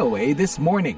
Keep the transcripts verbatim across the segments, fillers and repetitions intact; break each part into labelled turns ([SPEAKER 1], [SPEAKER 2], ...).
[SPEAKER 1] O A This Morning.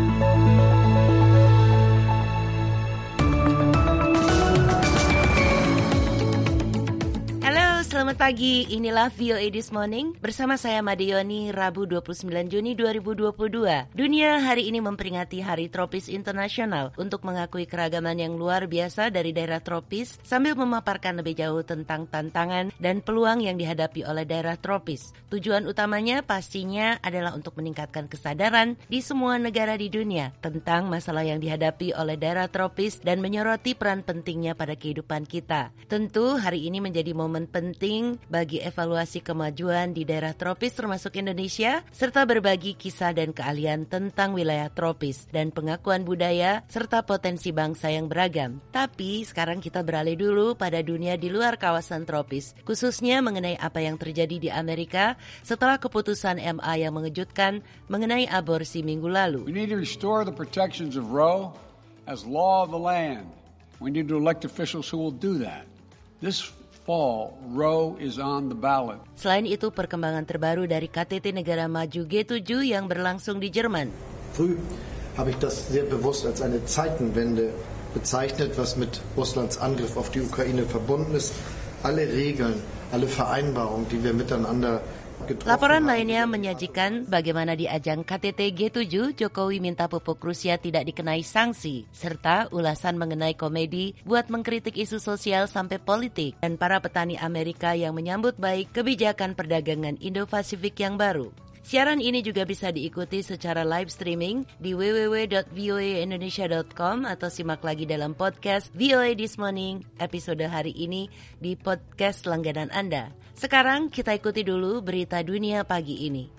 [SPEAKER 2] Selamat pagi, inilah V O A This Morning bersama saya Madeyoni, Rabu dua puluh sembilan Juni dua ribu dua puluh dua. Dunia hari ini memperingati Hari Tropis Internasional untuk mengakui keragaman yang luar biasa dari daerah tropis sambil memaparkan lebih jauh tentang tantangan dan peluang yang dihadapi oleh daerah tropis. Tujuan utamanya pastinya adalah untuk meningkatkan kesadaran di semua negara di dunia tentang masalah yang dihadapi oleh daerah tropis dan menyoroti peran pentingnya pada kehidupan kita. Tentu hari ini menjadi momen penting bagi evaluasi kemajuan di daerah tropis termasuk Indonesia, serta berbagi kisah dan keahlian tentang wilayah tropis dan pengakuan budaya serta potensi bangsa yang beragam. Tapi sekarang kita beralih dulu pada dunia di luar kawasan tropis, khususnya mengenai apa yang terjadi di Amerika setelah keputusan M A yang mengejutkan mengenai aborsi minggu lalu.
[SPEAKER 3] We need to restore the protections of Roe as law of the land. We need to elect officials who will do that. This fall, Roe is on the ballot.
[SPEAKER 2] Selain itu, perkembangan terbaru dari K T T Negara Maju G tujuh yang berlangsung di Jerman.
[SPEAKER 4] Früh habe ich das sehr bewusst als eine Zeitenwende bezeichnet, was mit Russlands Angriff auf die Ukraine verbunden ist. Alle Regeln, alle Vereinbarungen, die wir miteinander
[SPEAKER 2] Laporan lainnya menyajikan bagaimana di ajang K T T G tujuh, Jokowi minta pupuk Rusia tidak dikenai sanksi, serta ulasan mengenai komedi buat mengkritik isu sosial sampai politik, dan para petani Amerika yang menyambut baik kebijakan perdagangan Indo-Pasifik yang baru. Siaran ini juga bisa diikuti secara live streaming di w w w dot v o a indonesia dot com atau simak lagi dalam podcast V O A This Morning episode hari ini di podcast langganan Anda. Sekarang kita ikuti dulu berita dunia pagi ini.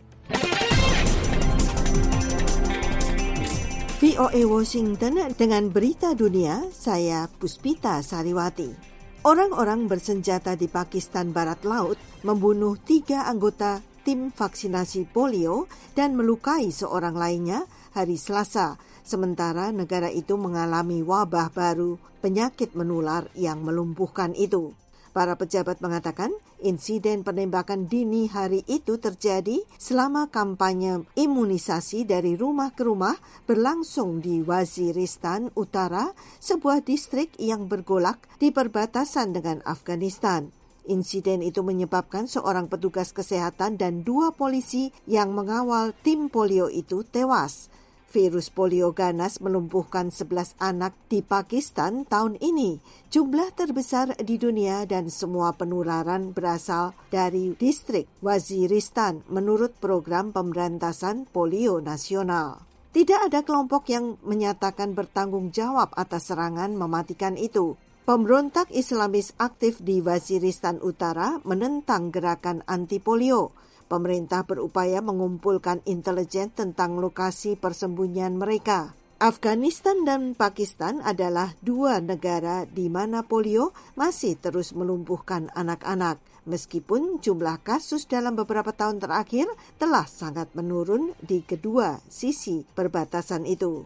[SPEAKER 5] V O A Washington dengan berita dunia, saya Puspita Sariwati. Orang-orang bersenjata di Pakistan Barat Laut membunuh tiga anggota tim vaksinasi polio dan melukai seorang lainnya hari Selasa, sementara negara itu mengalami wabah baru penyakit menular yang melumpuhkan itu. Para pejabat mengatakan insiden penembakan dini hari itu terjadi selama kampanye imunisasi dari rumah ke rumah berlangsung di Waziristan Utara, sebuah distrik yang bergolak di perbatasan dengan Afghanistan. Insiden itu menyebabkan seorang petugas kesehatan dan dua polisi yang mengawal tim polio itu tewas. Virus polio ganas melumpuhkan sebelas anak di Pakistan tahun ini, jumlah terbesar di dunia, dan semua penularan berasal dari distrik Waziristan menurut program pemberantasan polio nasional. Tidak ada kelompok yang menyatakan bertanggung jawab atas serangan mematikan itu. Pemberontak Islamis aktif di Waziristan Utara menentang gerakan anti-polio. Pemerintah berupaya mengumpulkan intelijen tentang lokasi persembunyian mereka. Afghanistan dan Pakistan adalah dua negara di mana polio masih terus melumpuhkan anak-anak, meskipun jumlah kasus dalam beberapa tahun terakhir telah sangat menurun di kedua sisi perbatasan itu.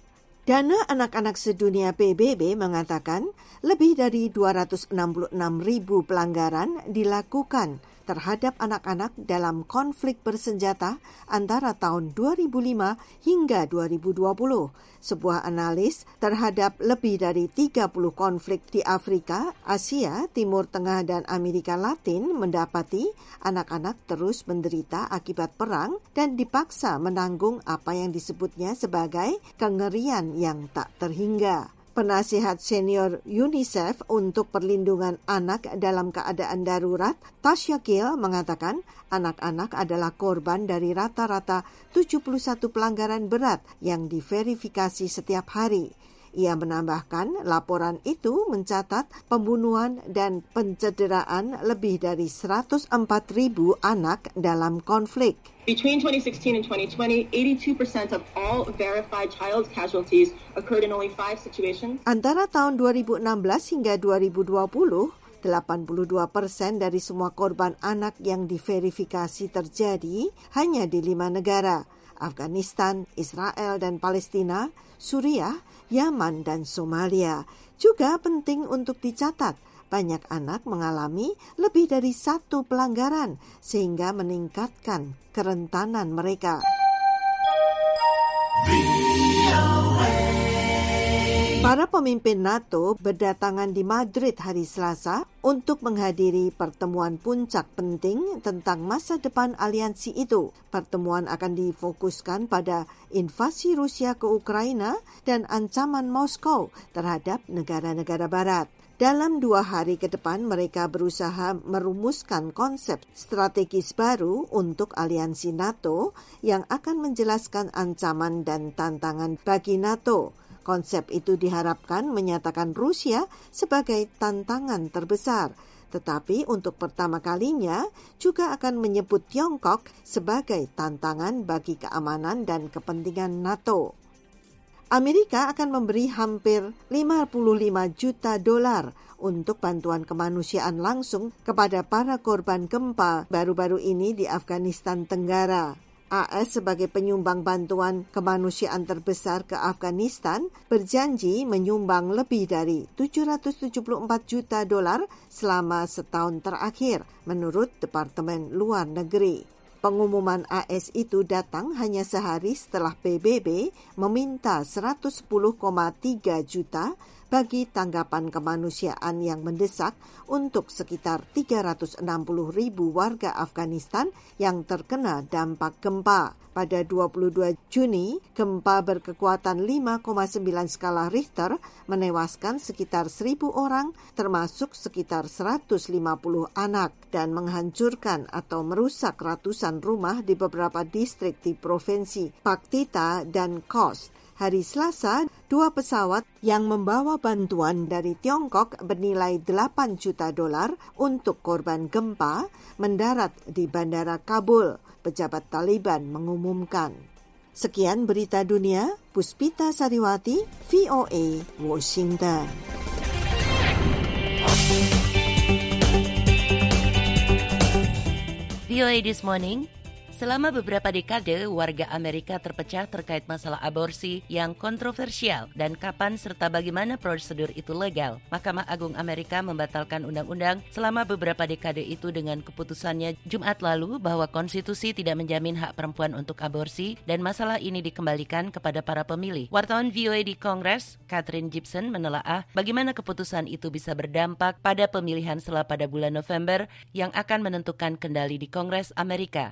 [SPEAKER 5] Dana Anak-anak Sedunia P B B mengatakan lebih dari dua ratus enam puluh enam ribu pelanggaran dilakukan terhadap anak-anak dalam konflik bersenjata antara tahun dua ribu lima hingga dua ribu dua puluh. Sebuah analis terhadap lebih dari tiga puluh konflik di Afrika, Asia, Timur Tengah, dan Amerika Latin mendapati anak-anak terus menderita akibat perang dan dipaksa menanggung apa yang disebutnya sebagai kengerian yang tak terhingga. Penasihat senior UNICEF untuk perlindungan anak dalam keadaan darurat, Tasha Gill, mengatakan anak-anak adalah korban dari rata-rata tujuh puluh satu pelanggaran berat yang diverifikasi setiap hari. Ia menambahkan laporan itu mencatat pembunuhan dan pencederaan lebih dari seratus empat ribu anak dalam konflik.
[SPEAKER 6] Between twenty sixteen and twenty twenty, eighty-two percent of all verified child casualties occurred in only five situations.
[SPEAKER 5] Antara tahun dua ribu enam belas hingga dua ribu dua puluh, delapan puluh dua persen dari semua korban anak yang diverifikasi terjadi hanya di lima negara: Afghanistan, Israel dan Palestina, Suriah, Yaman, dan Somalia. Juga penting untuk dicatat, banyak anak mengalami lebih dari satu pelanggaran sehingga meningkatkan kerentanan mereka. Para pemimpin NATO berdatangan di Madrid hari Selasa untuk menghadiri pertemuan puncak penting tentang masa depan aliansi itu. Pertemuan akan difokuskan pada invasi Rusia ke Ukraina dan ancaman Moskow terhadap negara-negara barat. Dalam dua hari ke depan, mereka berusaha merumuskan konsep strategis baru untuk aliansi NATO yang akan menjelaskan ancaman dan tantangan bagi NATO. Konsep itu diharapkan menyatakan Rusia sebagai tantangan terbesar, tetapi untuk pertama kalinya juga akan menyebut Tiongkok sebagai tantangan bagi keamanan dan kepentingan NATO. Amerika akan memberi hampir lima puluh lima juta dolar untuk bantuan kemanusiaan langsung kepada para korban gempa baru-baru ini di Afghanistan Tenggara. A S sebagai penyumbang bantuan kemanusiaan terbesar ke Afghanistan berjanji menyumbang lebih dari tujuh ratus tujuh puluh empat juta dolar selama setahun terakhir, menurut Departemen Luar Negeri. Pengumuman A S itu datang hanya sehari setelah P B B meminta seratus sepuluh koma tiga juta bagi tanggapan kemanusiaan yang mendesak untuk sekitar tiga ratus enam puluh ribu warga Afghanistan yang terkena dampak gempa. Pada dua puluh dua Juni, gempa berkekuatan lima koma sembilan skala Richter menewaskan sekitar seribu orang, termasuk sekitar seratus lima puluh anak, dan menghancurkan atau merusak ratusan rumah di beberapa distrik di provinsi Paktita dan Khost. Hari Selasa, dua pesawat yang membawa bantuan dari Tiongkok bernilai delapan juta dolar untuk korban gempa mendarat di Bandara Kabul, pejabat Taliban mengumumkan. Sekian berita dunia, Puspita Sariwati, V O A, Washington.
[SPEAKER 2] V O A This Morning. Selama beberapa dekade, warga Amerika terpecah terkait masalah aborsi yang kontroversial dan kapan serta bagaimana prosedur itu legal. Mahkamah Agung Amerika membatalkan undang-undang selama beberapa dekade itu dengan keputusannya Jumat lalu bahwa konstitusi tidak menjamin hak perempuan untuk aborsi dan masalah ini dikembalikan kepada para pemilih. Wartawan V O A di Kongres, Catherine Gibson, menelaah bagaimana keputusan itu bisa berdampak pada pemilihan setelah pada bulan November yang akan menentukan kendali di Kongres Amerika.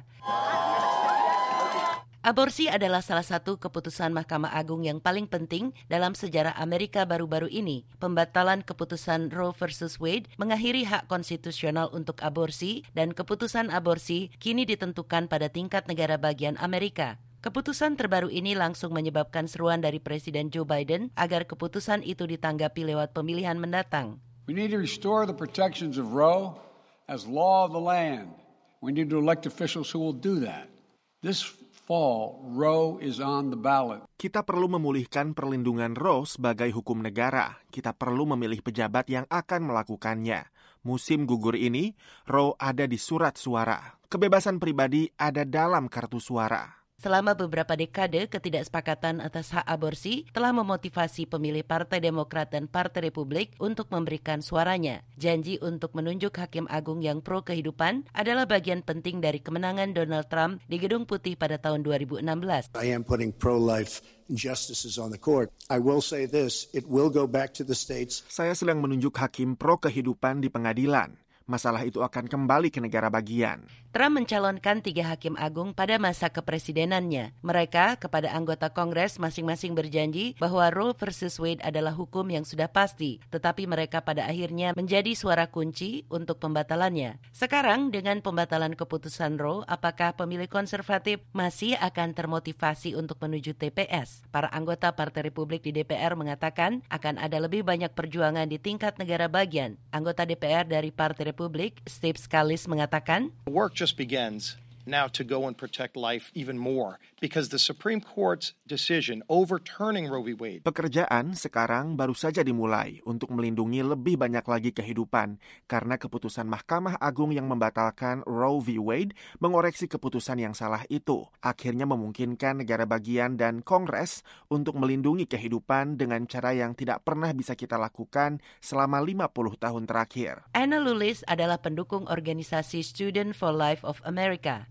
[SPEAKER 2] Aborsi adalah salah satu keputusan Mahkamah Agung yang paling penting dalam sejarah Amerika baru-baru ini. Pembatalan keputusan Roe versus Wade mengakhiri hak konstitusional untuk aborsi dan keputusan aborsi kini ditentukan pada tingkat negara bagian Amerika. Keputusan terbaru ini langsung menyebabkan seruan dari Presiden Joe Biden agar keputusan itu ditanggapi lewat pemilihan mendatang.
[SPEAKER 3] We need to restore the protections of Roe as law of the land. We need to elect officials who will do that. This fall, Roe is on the ballot.
[SPEAKER 1] Kita perlu memulihkan perlindungan Roe sebagai hukum negara. Kita perlu memilih pejabat yang akan melakukannya. Musim gugur ini, Roe ada di surat suara. Kebebasan pribadi ada dalam kartu suara.
[SPEAKER 2] Selama beberapa dekade, ketidaksepakatan atas hak aborsi telah memotivasi pemilih Partai Demokrat dan Partai Republik untuk memberikan suaranya. Janji untuk menunjuk Hakim Agung yang pro kehidupan adalah bagian penting dari kemenangan Donald Trump di Gedung Putih pada tahun dua ribu enam belas.
[SPEAKER 7] I am putting pro-life justices on the court. I will say this, it will go back to the states.
[SPEAKER 1] Saya sedang menunjuk hakim pro kehidupan di pengadilan. Masalah itu akan kembali ke negara bagian.
[SPEAKER 2] Trump mencalonkan tiga hakim agung pada masa kepresidenannya. Mereka kepada anggota Kongres masing-masing berjanji bahwa Roe versus Wade adalah hukum yang sudah pasti, tetapi mereka pada akhirnya menjadi suara kunci untuk pembatalannya. Sekarang dengan pembatalan keputusan Roe, apakah pemilih konservatif masih akan termotivasi untuk menuju T P S? Para anggota Partai Republik di D P R mengatakan akan ada lebih banyak perjuangan di tingkat negara bagian. Anggota D P R dari Partai Republik, Steve Scalise, mengatakan,
[SPEAKER 8] work just begins now to go and protect life even more because the Supreme Court's decision overturning Roe v. Wade.
[SPEAKER 1] Pekerjaan sekarang baru saja dimulai untuk melindungi lebih banyak lagi kehidupan karena keputusan Mahkamah Agung yang membatalkan Roe v. Wade mengoreksi keputusan yang salah itu. Akhirnya memungkinkan negara bagian dan Kongres untuk melindungi kehidupan dengan cara yang tidak pernah bisa kita lakukan selama lima puluh tahun terakhir.
[SPEAKER 2] Anna Lulis adalah pendukung organisasi Student for Life of America.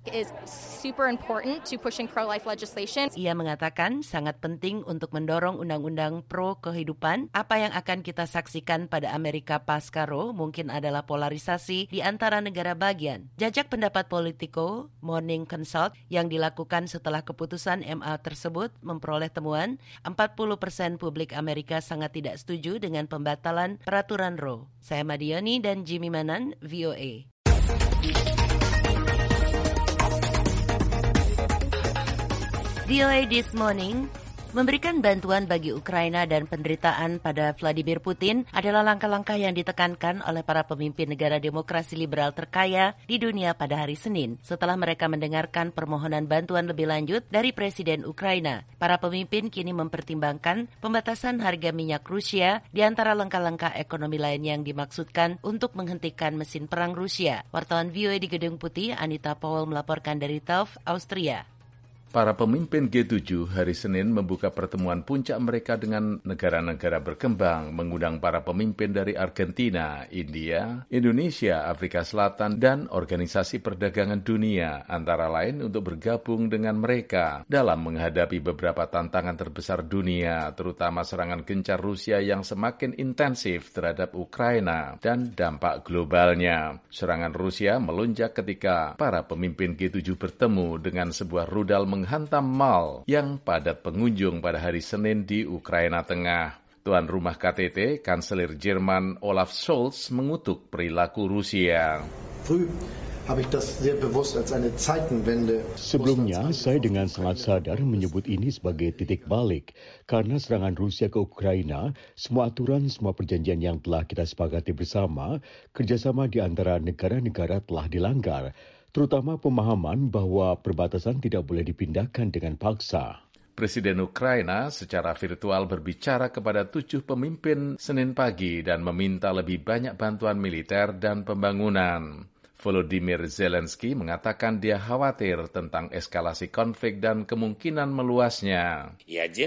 [SPEAKER 9] is super important to pushing pro-life legislation.
[SPEAKER 2] Ia mengatakan sangat penting untuk mendorong undang-undang pro kehidupan. Apa yang akan kita saksikan pada Amerika pasca Roe mungkin adalah polarisasi di antara negara bagian. Jajak pendapat Politico Morning Consult yang dilakukan setelah keputusan M A tersebut memperoleh temuan empat puluh persen publik Amerika sangat tidak setuju dengan pembatalan peraturan Roe. Saya Madioni dan Jimmy Manan, V O A. V O A This Morning, memberikan bantuan bagi Ukraina dan penderitaan pada Vladimir Putin adalah langkah-langkah yang ditekankan oleh para pemimpin negara demokrasi liberal terkaya di dunia pada hari Senin setelah mereka mendengarkan permohonan bantuan lebih lanjut dari Presiden Ukraina. Para pemimpin kini mempertimbangkan pembatasan harga minyak Rusia di antara langkah-langkah ekonomi lain yang dimaksudkan untuk menghentikan mesin perang Rusia. Wartawan V O A di Gedung Putih, Anita Powell melaporkan dari Delft, Austria.
[SPEAKER 10] Para pemimpin G tujuh hari Senin membuka pertemuan puncak mereka dengan negara-negara berkembang, mengundang para pemimpin dari Argentina, India, Indonesia, Afrika Selatan, dan Organisasi Perdagangan Dunia, antara lain untuk bergabung dengan mereka dalam menghadapi beberapa tantangan terbesar dunia, terutama serangan gencar Rusia yang semakin intensif terhadap Ukraina dan dampak globalnya. Serangan Rusia melonjak ketika para pemimpin G tujuh bertemu dengan sebuah rudal menghantam mal yang padat pengunjung pada hari Senin di Ukraina Tengah. Tuan rumah K T T, Kanselir Jerman Olaf Scholz mengutuk perilaku Rusia.
[SPEAKER 11] Sebelumnya, saya dengan sangat sadar menyebut ini sebagai titik balik. Karena serangan Rusia ke Ukraina, semua aturan, semua perjanjian yang telah kita sepakati bersama, kerjasama di antara negara-negara telah dilanggar. Terutama pemahaman bahwa perbatasan tidak boleh dipindahkan dengan paksa.
[SPEAKER 10] Presiden Ukraina secara virtual berbicara kepada tujuh pemimpin Senin pagi dan meminta lebih banyak bantuan militer dan pembangunan. Volodymyr Zelensky mengatakan dia khawatir tentang eskalasi konflik dan kemungkinan meluasnya.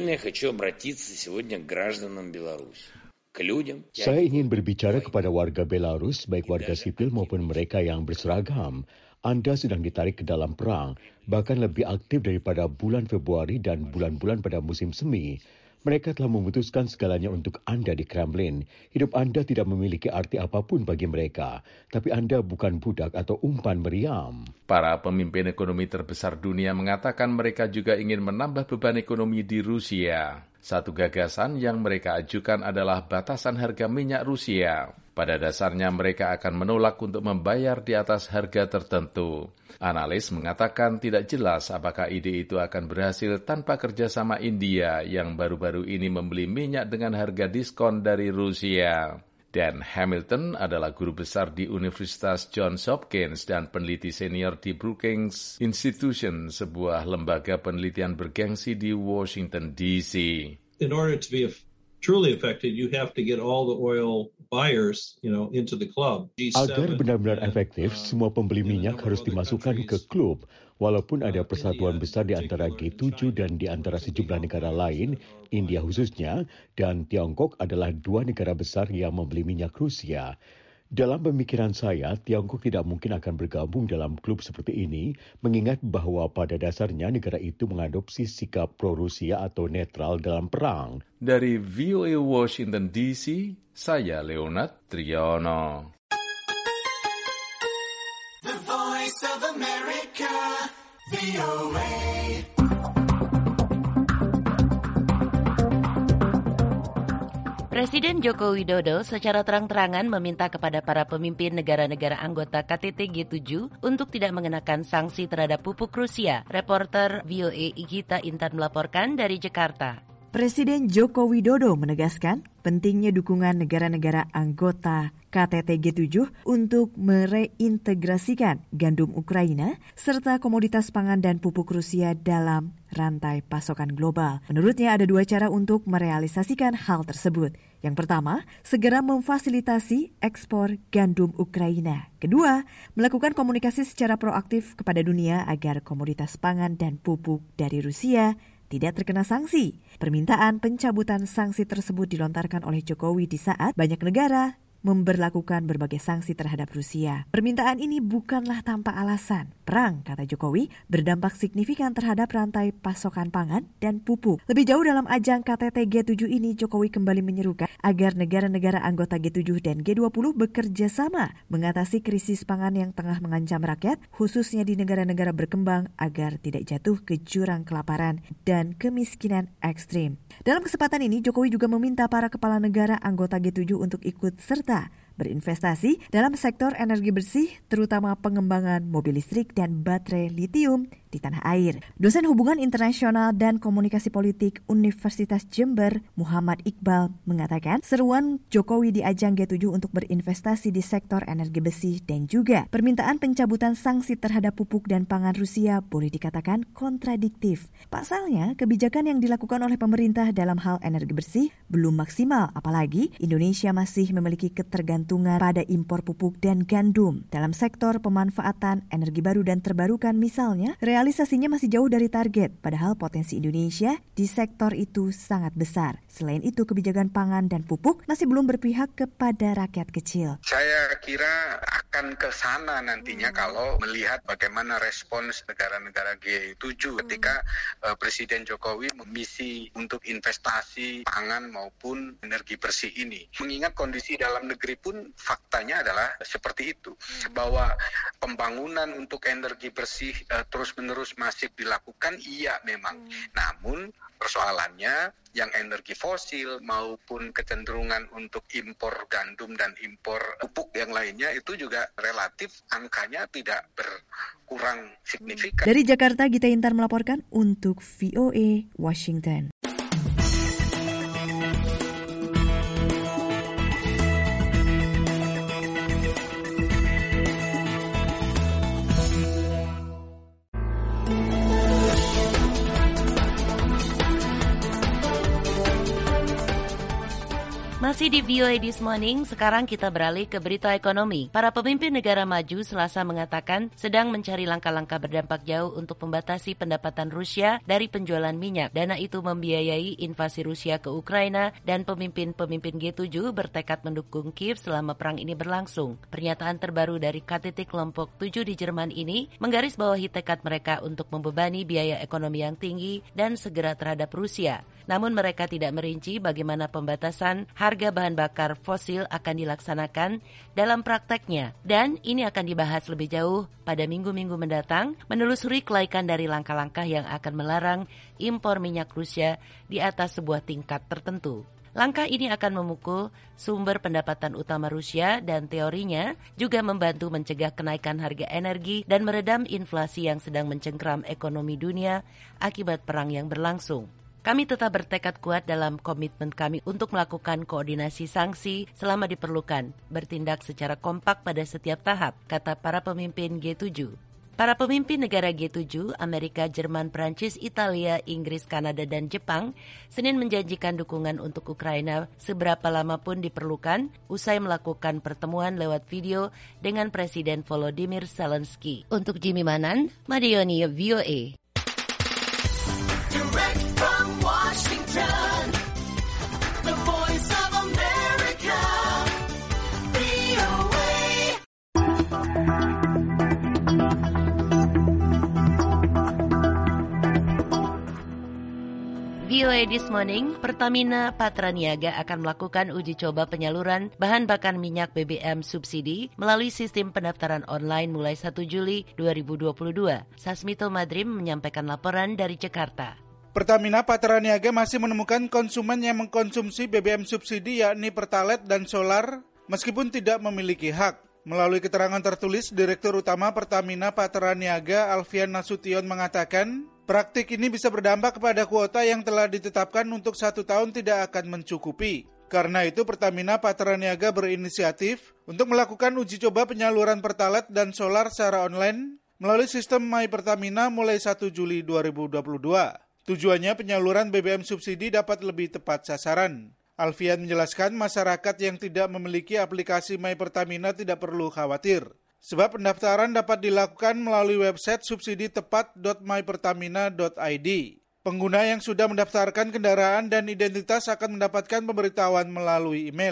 [SPEAKER 11] Saya ingin berbicara kepada warga Belarus, baik warga sipil maupun mereka yang berseragam. Anda sedang ditarik ke dalam perang, bahkan lebih aktif daripada bulan Februari dan bulan-bulan pada musim semi. Mereka telah memutuskan segalanya untuk Anda di Kremlin. Hidup Anda tidak memiliki arti apapun bagi mereka, tapi Anda bukan budak atau umpan meriam.
[SPEAKER 10] Para pemimpin ekonomi terbesar dunia mengatakan mereka juga ingin menambah beban ekonomi di Rusia. Satu gagasan yang mereka ajukan adalah batasan harga minyak Rusia. Pada dasarnya mereka akan menolak untuk membayar di atas harga tertentu. Analis mengatakan tidak jelas apakah ide itu akan berhasil tanpa kerjasama India yang baru-baru ini membeli minyak dengan harga diskon dari Rusia. Dan Hamilton adalah guru besar di Universitas Johns Hopkins dan peneliti senior di Brookings Institution, sebuah lembaga penelitian bergengsi di Washington, D C.
[SPEAKER 12] In order to be truly effective, you have to get all the oil buyers, you know, into the club.
[SPEAKER 11] Agar benar-benar efektif, semua pembeli minyak harus dimasukkan ke klub. Walaupun ada persatuan besar di antara G tujuh dan di antara sejumlah negara lain, India khususnya, dan Tiongkok adalah dua negara besar yang membeli minyak Rusia. Dalam pemikiran saya, Tiongkok tidak mungkin akan bergabung dalam klub seperti ini, mengingat bahwa pada dasarnya negara itu mengadopsi sikap pro-Rusia atau netral dalam perang.
[SPEAKER 10] Dari V O A Washington D C, saya Leonard Triono.
[SPEAKER 13] The Voice of America, V O A.
[SPEAKER 2] Presiden Joko Widodo secara terang-terangan meminta kepada para pemimpin negara-negara anggota K T T G tujuh untuk tidak mengenakan sanksi terhadap pupuk Rusia. Reporter V O A Igita Intan melaporkan dari Jakarta.
[SPEAKER 14] Presiden Joko Widodo menegaskan pentingnya dukungan negara-negara anggota K T T G tujuh untuk mereintegrasikan gandum Ukraina serta komoditas pangan dan pupuk Rusia dalam rantai pasokan global. Menurutnya ada dua cara untuk merealisasikan hal tersebut. Yang pertama, segera memfasilitasi ekspor gandum Ukraina. Kedua, melakukan komunikasi secara proaktif kepada dunia agar komoditas pangan dan pupuk dari Rusia tidak terkena sanksi. Permintaan pencabutan sanksi tersebut dilontarkan oleh Jokowi di saat banyak negara memberlakukan berbagai sanksi terhadap Rusia. Permintaan ini bukanlah tanpa alasan. Perang, kata Jokowi, berdampak signifikan terhadap rantai pasokan pangan dan pupuk. Lebih jauh dalam ajang K T T G tujuh ini, Jokowi kembali menyerukan agar negara-negara anggota G tujuh dan G dua puluh bekerja sama mengatasi krisis pangan yang tengah mengancam rakyat, khususnya di negara-negara berkembang agar tidak jatuh ke jurang kelaparan dan kemiskinan ekstrim. Dalam kesempatan ini, Jokowi juga meminta para kepala negara anggota G tujuh untuk ikut serta berinvestasi dalam sektor energi bersih, terutama pengembangan mobil listrik dan baterai litium di tanah air. Dosen Hubungan Internasional dan Komunikasi Politik Universitas Jember, Muhammad Iqbal, mengatakan seruan Jokowi di ajang G tujuh untuk berinvestasi di sektor energi bersih dan juga permintaan pencabutan sanksi terhadap pupuk dan pangan Rusia boleh dikatakan kontradiktif. Pasalnya, kebijakan yang dilakukan oleh pemerintah dalam hal energi bersih belum maksimal, apalagi Indonesia masih memiliki ketergantungan pada impor pupuk dan gandum. Dalam sektor pemanfaatan energi baru dan terbarukan misalnya, realisasinya masih jauh dari target, padahal potensi Indonesia di sektor itu sangat besar. Selain itu, kebijakan pangan dan pupuk masih belum berpihak kepada rakyat kecil.
[SPEAKER 15] Saya kira akan ke sana nantinya hmm. kalau melihat bagaimana respons negara-negara G tujuh ketika uh, Presiden Jokowi memisi untuk investasi pangan maupun energi bersih ini. Mengingat kondisi dalam negeri pun faktanya adalah seperti itu, bahwa pembangunan untuk energi bersih uh, terus-menerus masif dilakukan, iya memang. Namun persoalannya yang energi fosil maupun kecenderungan untuk impor gandum dan impor pupuk yang lainnya itu juga relatif angkanya tidak berkurang signifikan.
[SPEAKER 14] Dari Jakarta, Gita Intar melaporkan untuk V O A Washington.
[SPEAKER 2] Masih di V O A This Morning, sekarang kita beralih ke berita ekonomi. Para pemimpin negara maju Selasa mengatakan sedang mencari langkah-langkah berdampak jauh untuk membatasi pendapatan Rusia dari penjualan minyak. Dana itu membiayai invasi Rusia ke Ukraina dan pemimpin-pemimpin G tujuh bertekad mendukung Kiev selama perang ini berlangsung. Pernyataan terbaru dari K T T kelompok tujuh di Jerman ini menggarisbawahi tekad mereka untuk membebani biaya ekonomi yang tinggi dan segera terhadap Rusia. Namun mereka tidak merinci bagaimana pembatasan harga bahan bakar fosil akan dilaksanakan dalam prakteknya. Dan ini akan dibahas lebih jauh pada minggu-minggu mendatang, menelusuri kelaikan dari langkah-langkah yang akan melarang impor minyak Rusia di atas sebuah tingkat tertentu. Langkah ini akan memukul sumber pendapatan utama Rusia dan teorinya juga membantu mencegah kenaikan harga energi dan meredam inflasi yang sedang mencengkram ekonomi dunia akibat perang yang berlangsung. Kami tetap bertekad kuat dalam komitmen kami untuk melakukan koordinasi sanksi selama diperlukan, bertindak secara kompak pada setiap tahap, kata para pemimpin G tujuh. Para pemimpin negara G tujuh, Amerika, Jerman, Prancis, Italia, Inggris, Kanada, dan Jepang, Senin menjanjikan dukungan untuk Ukraina seberapa lama pun diperlukan, usai melakukan pertemuan lewat video dengan Presiden Volodymyr Zelensky. Untuk Jimmy Manan, Madioni, V O A.
[SPEAKER 13] Direct from Washington, the voice of America, V O A.
[SPEAKER 2] V O A This Morning, Pertamina Patraniaga akan melakukan uji coba penyaluran bahan bakar minyak B B M subsidi melalui sistem pendaftaran online mulai satu Juli dua ribu dua puluh dua. Sasmito Madrim menyampaikan laporan dari Jakarta.
[SPEAKER 16] Pertamina Patraniaga masih menemukan konsumen yang mengkonsumsi B B M subsidi yakni Pertalite dan Solar meskipun tidak memiliki hak. Melalui keterangan tertulis, Direktur Utama Pertamina Patraniaga Alfian Nasution mengatakan, praktik ini bisa berdampak kepada kuota yang telah ditetapkan untuk satu tahun tidak akan mencukupi. Karena itu Pertamina Patraniaga berinisiatif untuk melakukan uji coba penyaluran Pertalite dan Solar secara online melalui sistem My Pertamina mulai satu Juli dua ribu dua puluh dua. Tujuannya penyaluran B B M subsidi dapat lebih tepat sasaran. Alfian menjelaskan masyarakat yang tidak memiliki aplikasi My Pertamina tidak perlu khawatir. Sebab pendaftaran dapat dilakukan melalui website subsidi tepat dot my pertamina dot i d. Pengguna yang sudah mendaftarkan kendaraan dan identitas akan mendapatkan pemberitahuan melalui email.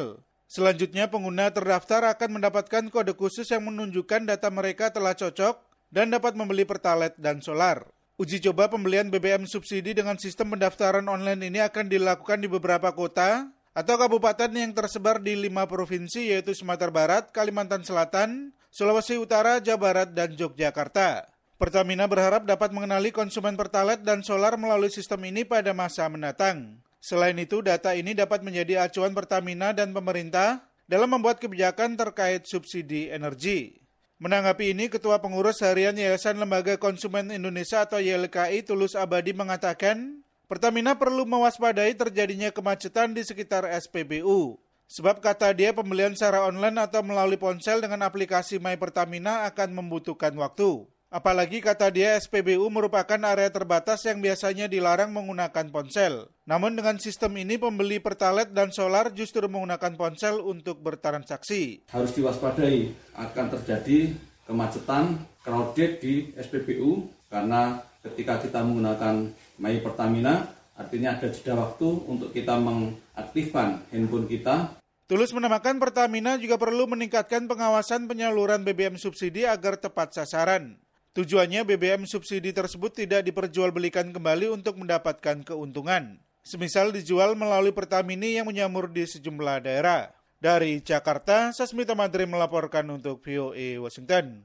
[SPEAKER 16] Selanjutnya, pengguna terdaftar akan mendapatkan kode khusus yang menunjukkan data mereka telah cocok dan dapat membeli Pertalite dan solar. Uji coba pembelian B B M subsidi dengan sistem pendaftaran online ini akan dilakukan di beberapa kota atau kabupaten yang tersebar di lima provinsi yaitu Sumatera Barat, Kalimantan Selatan, Sulawesi Utara, Jawa Barat, dan Yogyakarta. Pertamina berharap dapat mengenali konsumen Pertalite dan solar melalui sistem ini pada masa mendatang. Selain itu, data ini dapat menjadi acuan Pertamina dan pemerintah dalam membuat kebijakan terkait subsidi energi. Menanggapi ini, Ketua Pengurus Harian Yayasan Lembaga Konsumen Indonesia atau Y L K I Tulus Abadi mengatakan, Pertamina perlu mewaspadai terjadinya kemacetan di sekitar S P B U. Sebab kata dia pembelian secara online atau melalui ponsel dengan aplikasi My Pertamina akan membutuhkan waktu. Apalagi kata dia S P B U merupakan area terbatas yang biasanya dilarang menggunakan ponsel. Namun dengan sistem ini pembeli Pertalite dan solar justru menggunakan ponsel untuk bertransaksi.
[SPEAKER 17] Harus diwaspadai akan terjadi kemacetan crowded di S P B U karena ketika kita menggunakan My Pertamina artinya ada jeda waktu untuk kita mengaktifkan handphone kita.
[SPEAKER 16] Tulus menambahkan Pertamina juga perlu meningkatkan pengawasan penyaluran B B M subsidi agar tepat sasaran. Tujuannya B B M subsidi tersebut tidak diperjualbelikan kembali untuk mendapatkan keuntungan. Semisal dijual melalui Pertamina yang menyamur di sejumlah daerah. Dari Jakarta, Sasmita Madri melaporkan untuk V O A Washington.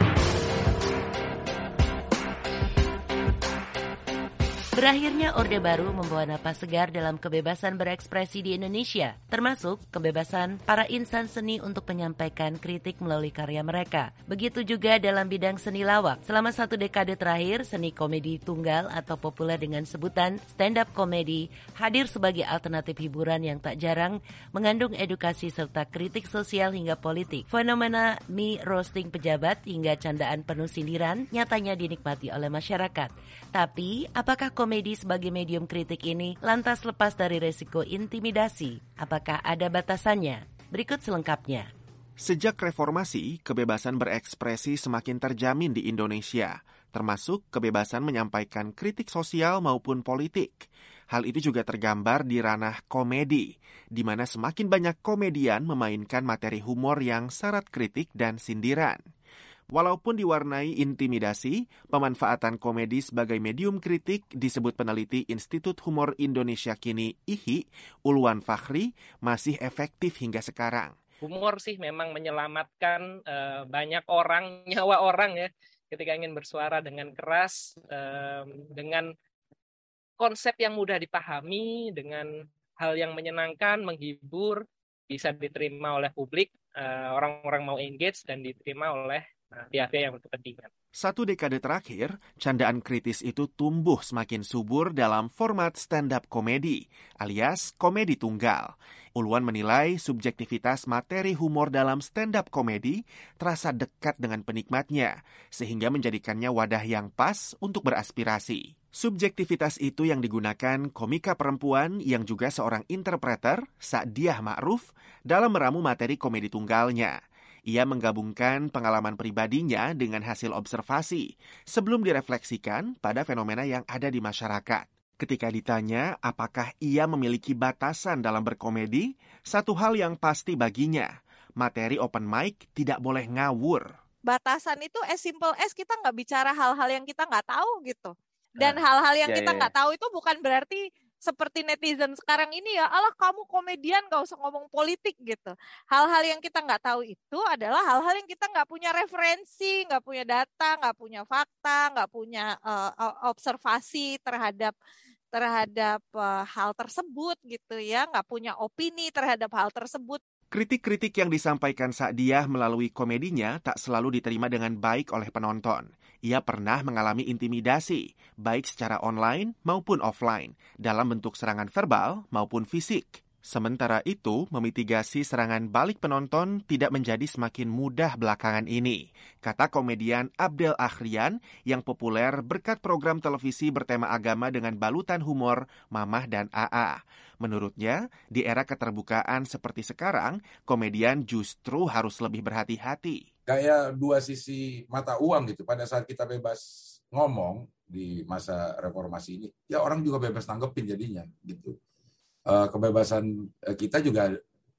[SPEAKER 2] Berakhirnya Orde Baru membawa napas segar dalam kebebasan berekspresi di Indonesia, termasuk kebebasan para insan seni untuk menyampaikan kritik melalui karya mereka. Begitu juga dalam bidang seni lawak. Selama satu dekade terakhir, seni komedi tunggal atau populer dengan sebutan stand-up komedi hadir sebagai alternatif hiburan yang tak jarang mengandung edukasi serta kritik sosial hingga politik. Fenomena mie roasting pejabat hingga candaan penuh sindiran nyatanya dinikmati oleh masyarakat. Tapi, apakah komedi sebagai medium kritik ini lantas lepas dari resiko intimidasi? Apakah ada batasannya? Berikut selengkapnya.
[SPEAKER 1] Sejak reformasi, kebebasan berekspresi semakin terjamin di Indonesia, termasuk kebebasan menyampaikan kritik sosial maupun politik. Hal itu juga tergambar di ranah komedi, di mana semakin banyak komedian memainkan materi humor yang syarat kritik dan sindiran. Walaupun diwarnai intimidasi, pemanfaatan komedi sebagai medium kritik disebut peneliti Institut Humor Indonesia kini I H I, Ulwan Fakhri, masih efektif hingga sekarang.
[SPEAKER 18] Humor sih memang menyelamatkan uh, banyak orang, nyawa orang ya, ketika ingin bersuara dengan keras, uh, dengan konsep yang mudah dipahami, dengan hal yang menyenangkan, menghibur, bisa diterima oleh publik, uh, orang-orang mau engage dan diterima oleh pihak-pihak yang berkepentingan.
[SPEAKER 1] Satu dekade terakhir, candaan kritis itu tumbuh semakin subur dalam format stand-up komedi, alias komedi tunggal. Ulwan menilai subjektivitas materi humor dalam stand-up komedi terasa dekat dengan penikmatnya, sehingga menjadikannya wadah yang pas untuk beraspirasi. Subjektivitas itu yang digunakan komika perempuan yang juga seorang interpreter, Sa'diah Ma'ruf, dalam meramu materi komedi tunggalnya. Ia menggabungkan pengalaman pribadinya dengan hasil observasi sebelum direfleksikan pada fenomena yang ada di masyarakat. Ketika ditanya apakah ia memiliki batasan dalam berkomedi, satu hal yang pasti baginya, materi open mic tidak boleh ngawur.
[SPEAKER 19] Batasan itu as simple as kita nggak bicara hal-hal yang kita nggak tahu gitu. Dan hal-hal yang
[SPEAKER 20] ya,
[SPEAKER 19] kita
[SPEAKER 20] ya.
[SPEAKER 19] nggak tahu itu bukan berarti seperti netizen sekarang ini ya, alah kamu komedian gak usah ngomong politik gitu. Hal-hal yang kita nggak tahu itu adalah hal-hal yang kita nggak punya referensi, nggak punya data, nggak punya fakta, nggak punya uh, observasi terhadap terhadap uh, hal tersebut gitu ya, nggak punya opini terhadap hal tersebut.
[SPEAKER 1] Kritik-kritik yang disampaikan Sa'diah melalui komedinya tak selalu diterima dengan baik oleh penonton. Ia pernah mengalami intimidasi, baik secara online maupun offline, dalam bentuk serangan verbal maupun fisik. Sementara itu, memitigasi serangan balik penonton tidak menjadi semakin mudah belakangan ini, kata komedian Abdel Akhrian yang populer berkat program televisi bertema agama dengan balutan humor Mamah dan A A. Menurutnya, di era keterbukaan seperti sekarang, komedian justru harus lebih berhati-hati.
[SPEAKER 20] Kayak dua sisi mata uang gitu, pada saat kita bebas ngomong di masa reformasi ini, ya orang juga bebas nanggepin jadinya gitu. Uh, kebebasan uh, kita juga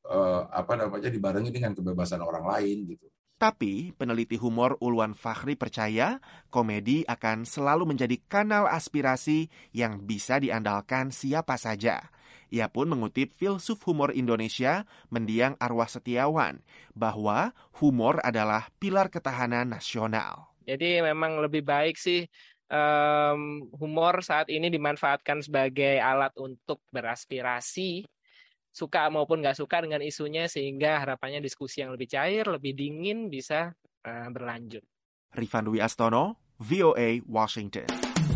[SPEAKER 20] uh, apa namanya dibarengi dengan kebebasan orang lain gitu.
[SPEAKER 1] Tapi peneliti humor Ulwan Fakhri percaya komedi akan selalu menjadi kanal aspirasi yang bisa diandalkan siapa saja. Ia pun mengutip filsuf humor Indonesia, Mendiang Arwah Setiawan, bahwa humor adalah pilar ketahanan nasional.
[SPEAKER 18] Jadi memang lebih baik sih um, humor saat ini dimanfaatkan sebagai alat untuk beraspirasi, suka maupun nggak suka dengan isunya, sehingga harapannya diskusi yang lebih cair, lebih dingin bisa uh, berlanjut.
[SPEAKER 1] Rifan Dwi Astono, V O A, Washington.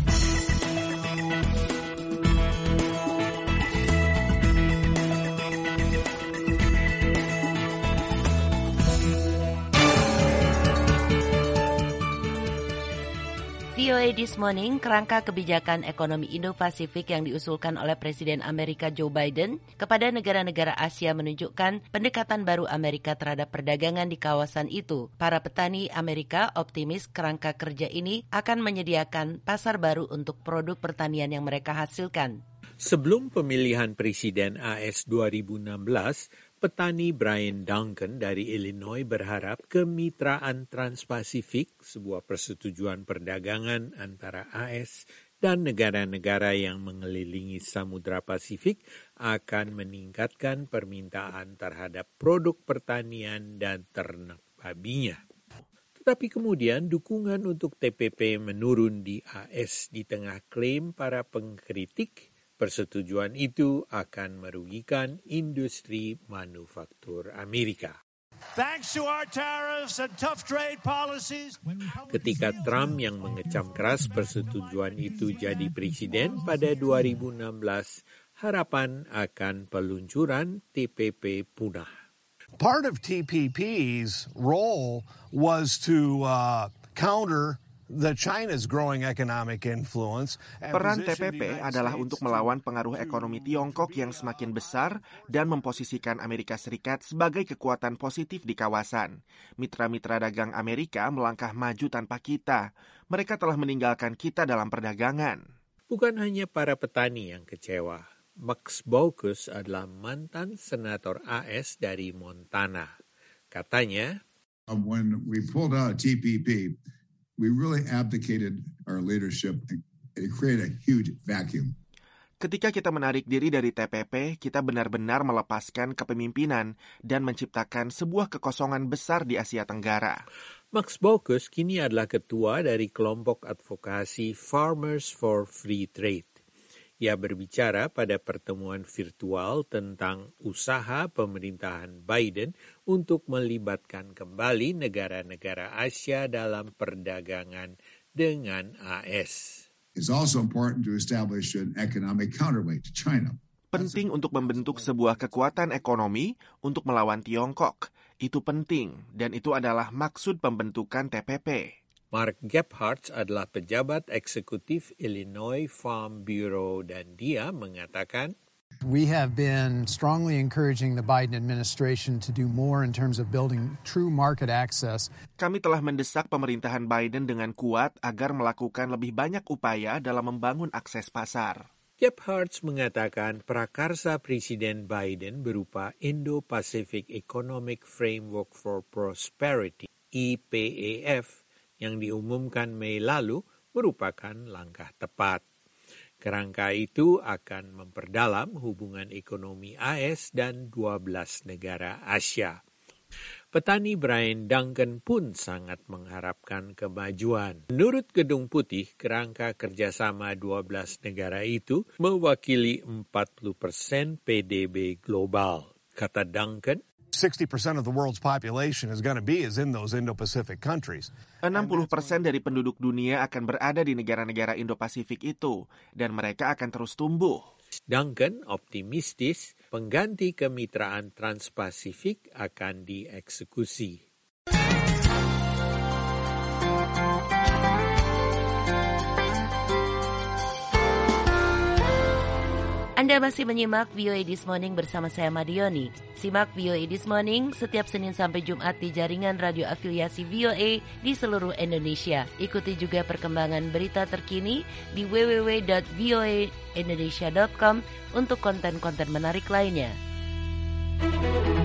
[SPEAKER 2] V O A This Morning, kerangka kebijakan ekonomi Indo-Pasifik yang diusulkan oleh Presiden Amerika Joe Biden kepada negara-negara Asia menunjukkan pendekatan baru Amerika terhadap perdagangan di kawasan itu. Para petani Amerika optimis kerangka kerja ini akan menyediakan pasar baru untuk produk pertanian yang mereka hasilkan.
[SPEAKER 21] Sebelum pemilihan Presiden A S dua ribu enam belas, petani Brian Duncan dari Illinois berharap kemitraan Trans-Pasifik, sebuah persetujuan perdagangan antara A S dan negara-negara yang mengelilingi Samudra Pasifik, akan meningkatkan permintaan terhadap produk pertanian dan ternak babinya. Tetapi kemudian dukungan untuk T P P menurun di A S di tengah klaim para pengkritik persetujuan itu akan merugikan industri manufaktur Amerika. Ketika Trump yang mengecam keras persetujuan itu jadi presiden pada dua ribu enam belas, harapan akan peluncuran T P P punah.
[SPEAKER 22] Part of T P P's role was to uh, counter the China's growing economic influence.
[SPEAKER 1] Peran T P P adalah untuk melawan pengaruh ekonomi Tiongkok yang semakin besar dan memposisikan Amerika Serikat sebagai kekuatan positif di kawasan. Mitra-mitra dagang Amerika melangkah maju tanpa kita. Mereka telah meninggalkan kita dalam perdagangan.
[SPEAKER 21] Bukan hanya para petani yang kecewa. Max Baucus adalah mantan senator A S dari Montana. Katanya,
[SPEAKER 23] when we pulled out T P P, we really abdicated our leadership and it created a huge vacuum.
[SPEAKER 1] Ketika kita menarik diri dari T P P, kita benar-benar melepaskan kepemimpinan dan menciptakan sebuah kekosongan besar di Asia Tenggara.
[SPEAKER 21] Max Baucus kini adalah ketua dari kelompok advokasi Farmers for Free Trade. Ia berbicara pada pertemuan virtual tentang usaha pemerintahan Biden untuk melibatkan kembali negara-negara Asia dalam perdagangan dengan A S.
[SPEAKER 23] It's also important to establish an economic counterweight to China.
[SPEAKER 1] Penting untuk membentuk sebuah kekuatan ekonomi untuk melawan Tiongkok. Itu penting, dan itu adalah maksud pembentukan T P P.
[SPEAKER 21] Mark Gephardt adalah pejabat eksekutif Illinois Farm Bureau dan dia mengatakan,
[SPEAKER 24] We have been strongly encouraging the Biden administration to do more in terms of building true market access.
[SPEAKER 1] Kami telah mendesak pemerintahan Biden dengan kuat agar melakukan lebih banyak upaya dalam membangun akses pasar.
[SPEAKER 21] Gephardt mengatakan prakarsa Presiden Biden berupa Indo-Pacific Economic Framework for Prosperity, I P E F, yang diumumkan Mei lalu merupakan langkah tepat. Kerangka itu akan memperdalam hubungan ekonomi A S dan dua belas negara Asia. Petani Brian Duncan pun sangat mengharapkan kemajuan. Menurut Gedung Putih, kerangka kerjasama dua belas negara itu mewakili empat puluh persen P D B global. Kata Duncan,
[SPEAKER 22] sixty percent of the world's population is going to be is in those Indo-Pacific countries.
[SPEAKER 1] enam puluh persen dari penduduk dunia akan berada di negara-negara Indo-Pasifik itu, dan mereka akan terus tumbuh.
[SPEAKER 21] Duncan optimistis pengganti kemitraan Trans-Pasifik akan dieksekusi.
[SPEAKER 2] Anda masih menyimak V O A This Morning bersama saya Madioni. Simak V O A This Morning setiap Senin sampai Jumat di jaringan radio afiliasi V O A di seluruh Indonesia. Ikuti juga perkembangan berita terkini di w w w dot v o a indonesia dot com untuk konten-konten menarik lainnya.